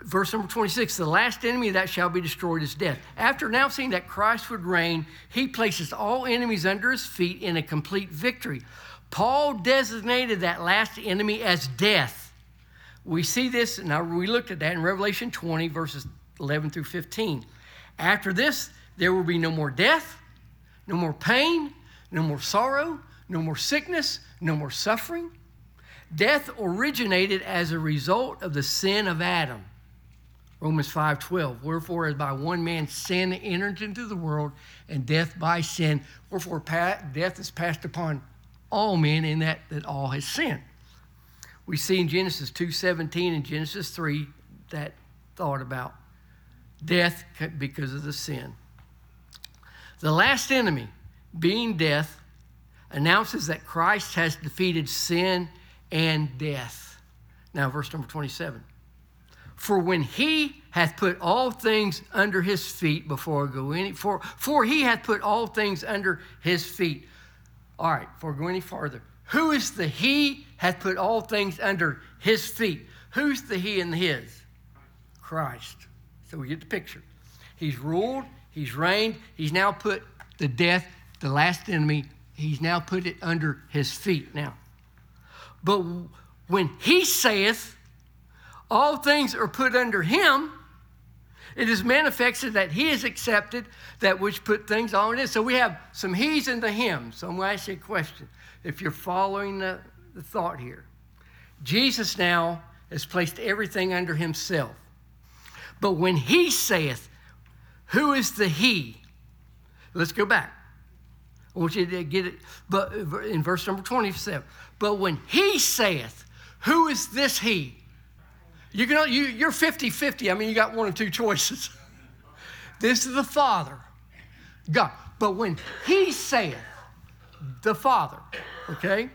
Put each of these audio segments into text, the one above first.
Verse number 26, the last enemy that shall be destroyed is death. After announcing that Christ would reign, he places all enemies under his feet in a complete victory. Paul designated that last enemy as death. We see this, now we looked at that in Revelation 20, verses 11 through 15. After this, there will be no more death, no more pain, no more sorrow, no more sickness, no more suffering. Death originated as a result of the sin of Adam. Romans 5:12, wherefore as by one man sin entered into the world, and death by sin, wherefore death is passed upon all men, in that all has sinned. We see in Genesis 2:17 and Genesis 3 that thought about death because of the sin. The last enemy, being death, announces that Christ has defeated sin and death. Now, verse number 27. For when he hath put all things under his feet, before I go any, for he hath put all things under his feet. All right, before I go any farther, who is the he hath put all things under his feet? Who's the he and the his? Christ. So we get the picture. He's ruled, he's reigned, he's now put the death, the last enemy, he's now put it under his feet now. But when he saith, all things are put under him, it is manifested that he has accepted that which put things on it. So we have some he's and the him. So I'm going to ask you a question. If you're following the thought here, Jesus now has placed everything under himself. But when he saith, who is the he? Let's go back. I want you to get it, but in verse number 27. But when he saith, who is this he? You're 50-50. I mean, you got one of two choices. This is the Father, God. But when he saith, the Father, okay?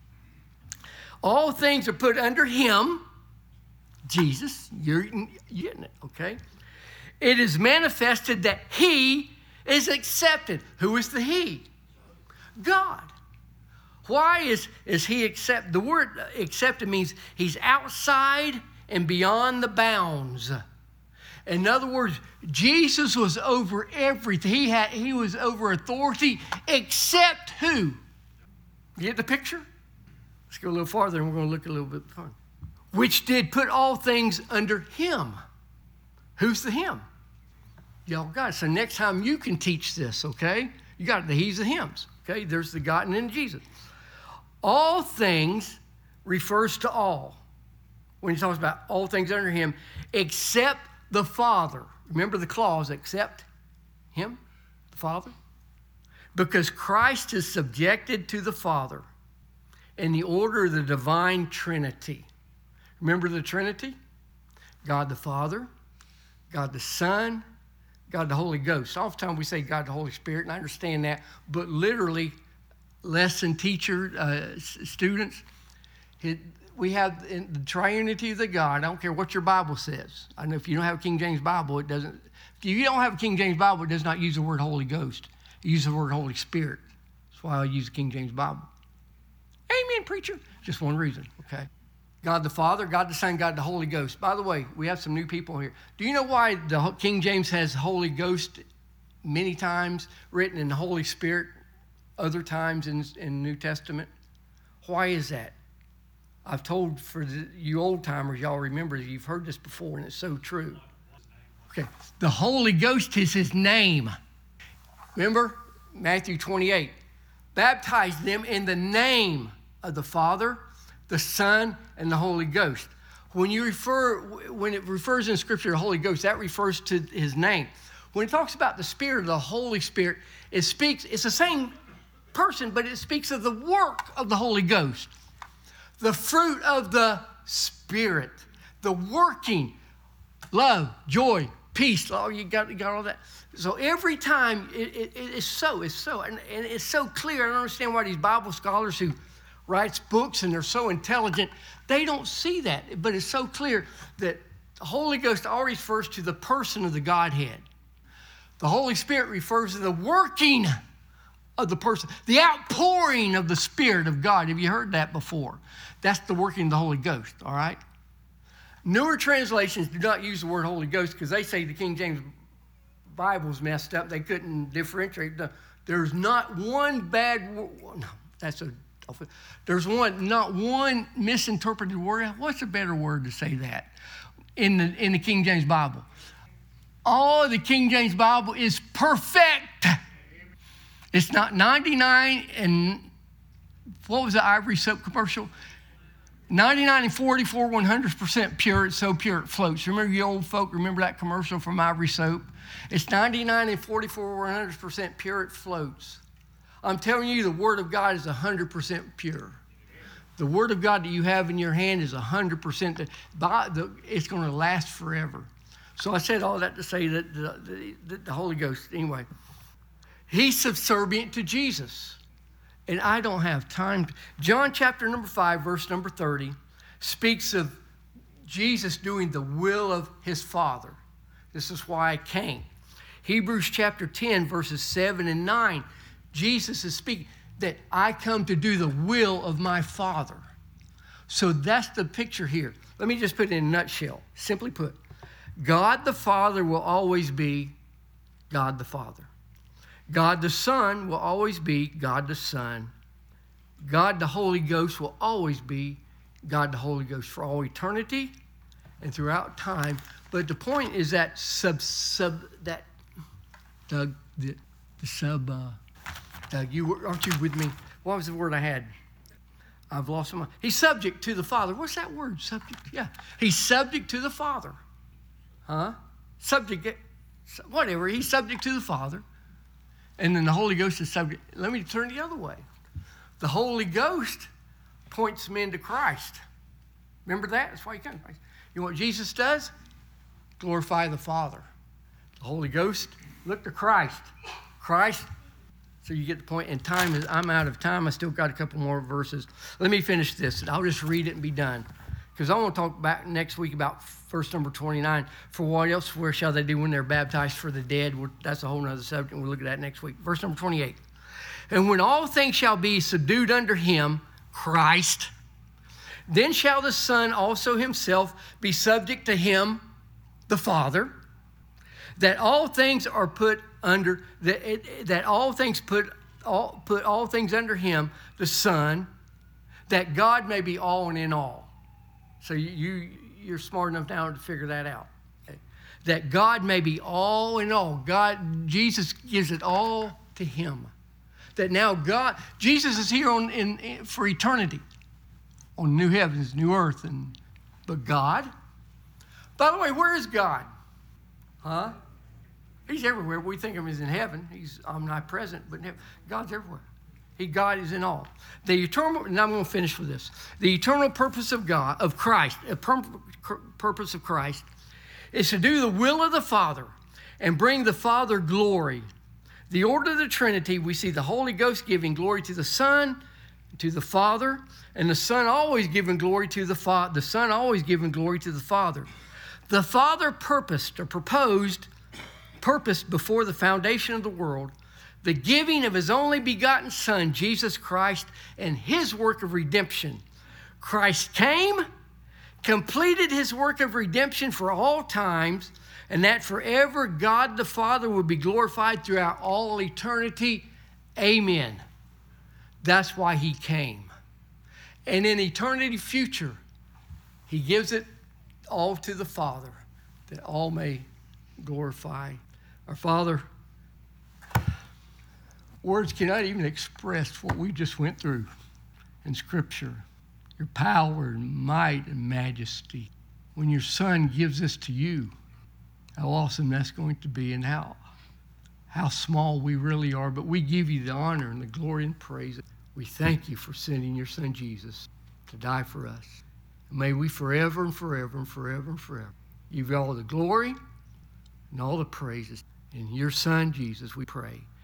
All things are put under him, Jesus, you're getting it, okay? It is manifested that he is accepted. Who is the he? God. Why is he accepted? The word accepted means he's outside and beyond the bounds. In other words, Jesus was over everything. He was over authority, except who? You get the picture? Let's go a little farther and we're going to look a little bit further. Which did put all things under him. Who's the him? Y'all got it. So next time you can teach this, okay? You got the he's, the hims, okay? There's the God and then Jesus. All things refers to all. When he talks about all things under him, except the Father. Remember the clause, except him, the Father? Because Christ is subjected to the Father in the order of the divine Trinity. Remember the Trinity? God the Father, God the Son, God the Holy Ghost. Oftentimes we say God the Holy Spirit, and I understand that, but literally, lesson teacher, students, we have the triunity of the God. I don't care what your Bible says. I know if you don't have a King James Bible, it doesn't. If you don't have a King James Bible, it does not use the word Holy Ghost. It uses the word Holy Spirit. That's why I use the King James Bible. Amen, preacher. Just one reason, okay? God the Father, God the Son, God the Holy Ghost. By the way, we have some new people here. Do you know why the King James has Holy Ghost many times written in the Holy Spirit, other times in New Testament? Why is that? I've told for you old timers, y'all remember, you've heard this before, and it's so true. Okay, the Holy Ghost is his name. Remember, Matthew 28. Baptize them in the name of the Father, the Son, and the Holy Ghost. When it refers in Scripture to Holy Ghost, that refers to his name. When it talks about the Spirit of the Holy Spirit, it's the same person, but it speaks of the work of the Holy Ghost. The fruit of the Spirit, the working, love, joy, peace. Oh, you got all that. So every time it's so, and it's so clear. I don't understand why these Bible scholars who writes books and they're so intelligent, they don't see that. But it's so clear that the Holy Ghost always refers to the person of the Godhead. The Holy Spirit refers to the working of the person, the outpouring of the Spirit of God. Have you heard that before? That's the working of the Holy Ghost, all right? Newer translations do not use the word Holy Ghost because they say the King James Bible's messed up. They couldn't differentiate. There's not one bad word. No, there's not one misinterpreted word. What's a better word to say that in the King James Bible? All the King James Bible is perfect. It's not 99 and what was the Ivory Soap commercial? 99 and 44, 100% pure. It's so pure it floats. Remember you old folk, remember that commercial from Ivory Soap? It's 99 and 44, 100% pure, it floats. I'm telling you, the Word of God is 100% pure. The Word of God that you have in your hand is 100%. It's going to last forever. So I said all that to say that the Holy Ghost, anyway, He's subservient to Jesus. And I don't have time. John chapter number 5, verse number 30, speaks of Jesus doing the will of His Father. This is why I came. Hebrews chapter 10, verses 7 and 9, Jesus is speaking that I come to do the will of my Father. So that's the picture here. Let me just put it in a nutshell. Simply put, God the Father will always be God the Father. God the Son will always be God the Son. God the Holy Ghost will always be God the Holy Ghost for all eternity and throughout time. But the point is that Doug, aren't you with me? What was the word I had? I've lost my. He's subject to the Father. What's that word? Subject. Yeah, he's subject to the Father. Huh? Subject. Whatever. He's subject to the Father. And then the Holy Ghost is subject. Let me turn the other way. The Holy Ghost points men to Christ. Remember that? That's why you come. You know what Jesus does? Glorify the Father. The Holy Ghost, look to Christ. Christ. So you get the point. And time is, I'm out of time. I still got a couple more verses. Let me finish this, and I'll just read it and be done. Because I want to talk back next week about verse number 29. For what else, where shall they do when they're baptized for the dead? That's a whole other subject, and we'll look at that next week. Verse number 28. And when all things shall be subdued under Him, Christ, then shall the Son also Himself be subject to Him, the Father, that all things are put under, that all things put all things under Him, the Son, that God may be all and in all. So you're smart enough now to figure that out. Okay? That God may be all in all. Jesus gives it all to Him. That now Jesus is here for eternity, on new heavens, new earth, but God. By the way, where is God? Huh? He's everywhere. We think of Him as in heaven. He's omnipresent, but God's everywhere. God is in all. The eternal, and I'm going to finish with this. The eternal purpose of Christ, purpose of Christ, is to do the will of the Father and bring the Father glory. The order of the Trinity, we see the Holy Ghost giving glory to the Son, to the Father, and the Son always giving glory to the Father. The Son always giving glory to the Father. The Father purposed before the foundation of the world the giving of His only begotten Son, Jesus Christ, and His work of redemption. Christ came, completed His work of redemption for all times, and that forever God the Father would be glorified throughout all eternity. Amen. That's why He came. And in eternity future, He gives it all to the Father, that all may glorify our Father. Words cannot even express what we just went through in Scripture. Your power and might and majesty. When your Son gives this to you, how awesome that's going to be, and how small we really are. But we give you the honor and the glory and praise. We thank you for sending your Son Jesus to die for us. And may we forever and forever and forever and forever give you all the glory and all the praises. In your Son Jesus we pray.